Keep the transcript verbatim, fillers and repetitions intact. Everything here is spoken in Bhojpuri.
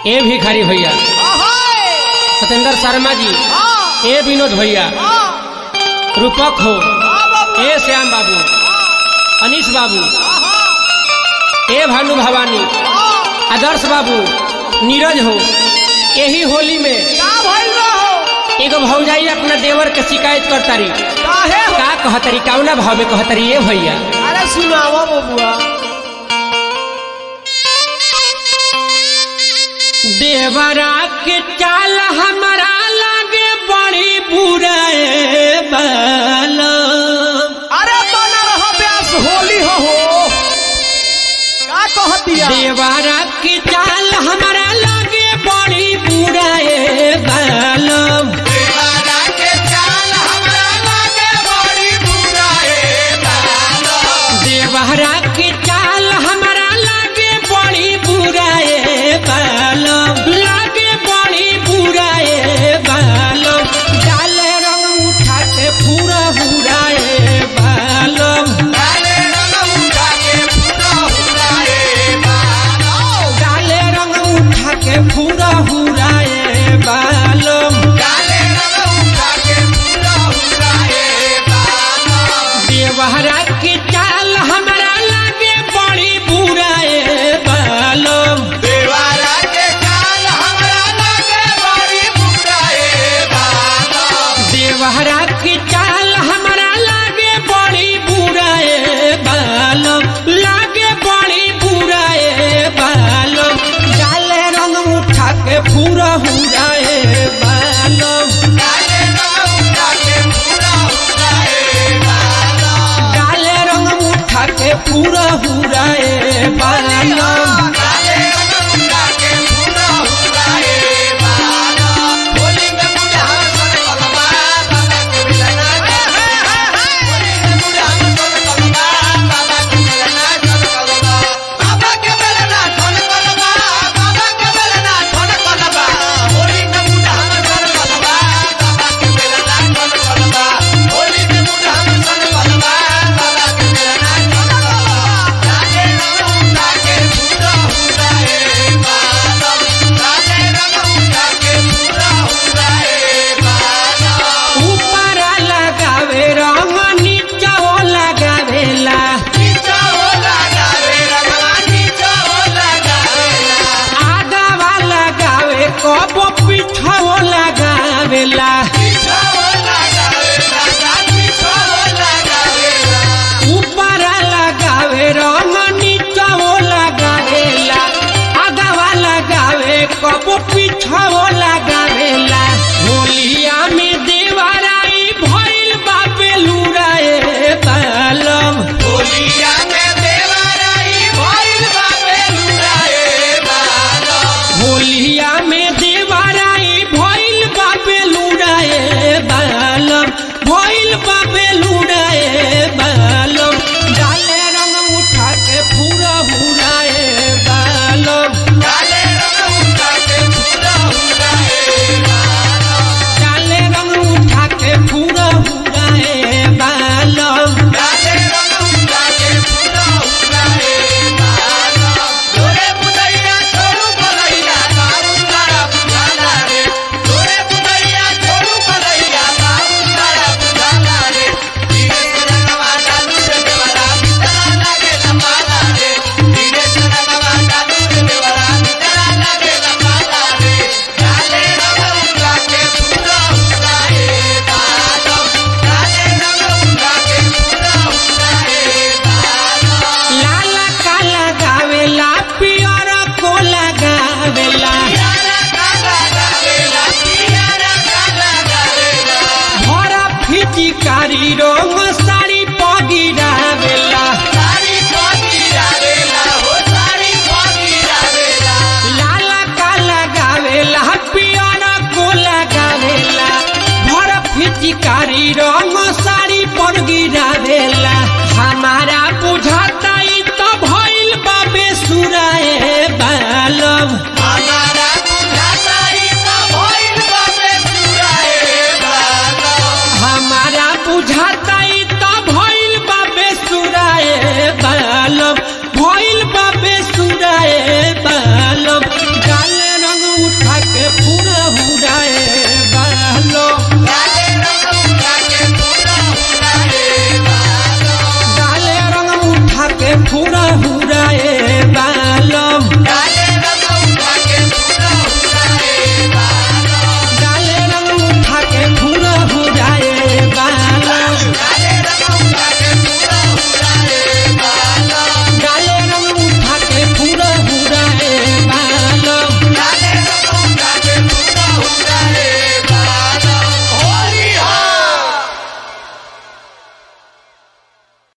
ए भिखारी भैया, सत्येंद्र शर्मा जी, ए विनोद भैया, रूपक हो, ए श्याम बाबू, अनीश बाबू, ए भानु भवानी, आदर्श बाबू, नीरज हो। यही होली में एगो भौजाई अपना देवर के शिकायत करतारी, का कहतरी, कौना भाव में कहतरी ये भैया? अरे सुनाओ बबुआ। देवरा के चाल हमारा लागे बड़ी बुराए बाला। अरे बना रहा प्यास होली हो हो का कहतिया? देवरा के चाल हमारा लागे बड़ी बुराए बाला।